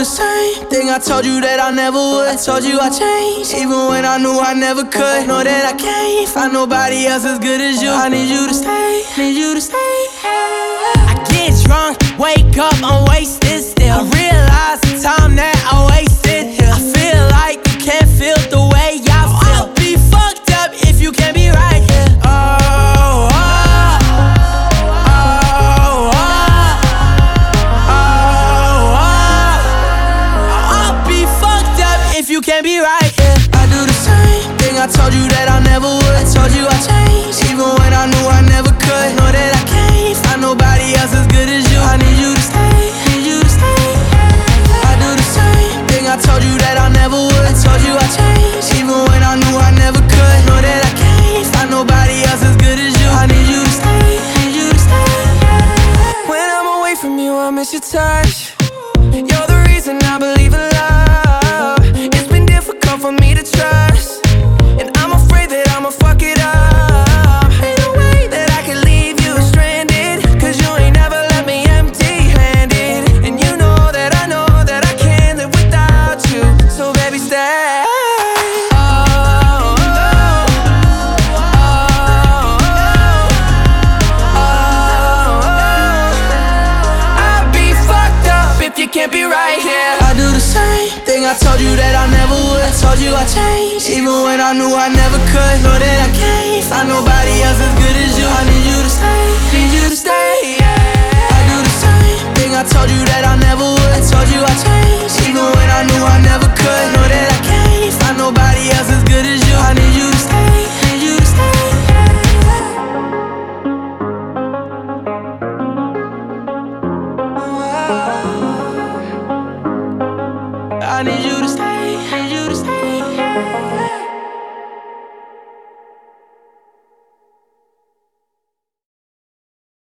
the same thing I told you that I never would. I told you I changed, even when I knew I never could. Know that I can't find nobody else as good as you. I need you to stay, need you to stay. I get drunk, wake up, I'm wasted still. I realize the time that I wasted here. I feel like you can't feel the way I feel. I'll be fucked up if you can't be right here. You can't be right, yeah. I do the same thing I told you that I never would. I told you I changed, even when I knew I never could. Know that I can't find nobody else as good as you. I need you to stay, need you to stay. I do the same thing I told you that I never would. I told you I changed, even when I knew I never could. Know that I can't find nobody else as good as you. I need you to stay, need you to stay. When I'm away from you, I miss your touch. You're the reason I believe in love. For me to trust, and I'm afraid that I'ma fuck it up. Ain't no way that I can leave you stranded, cause you ain't never left me empty-handed. And you know that I can't live without you. So baby, stay. I'd be fucked up if you can't be right here. I do the same thing I told you that I never would. I told you I changed, even when I knew I never could. Know that I can't find nobody else as good as you. I need you to stay, need you to stay, yeah. I do the same thing I told you that I never would. I told you I changed, even when I knew I never could. Know that I can't find nobody else as good as you. I need you to stay, need you to stay, yeah. I need you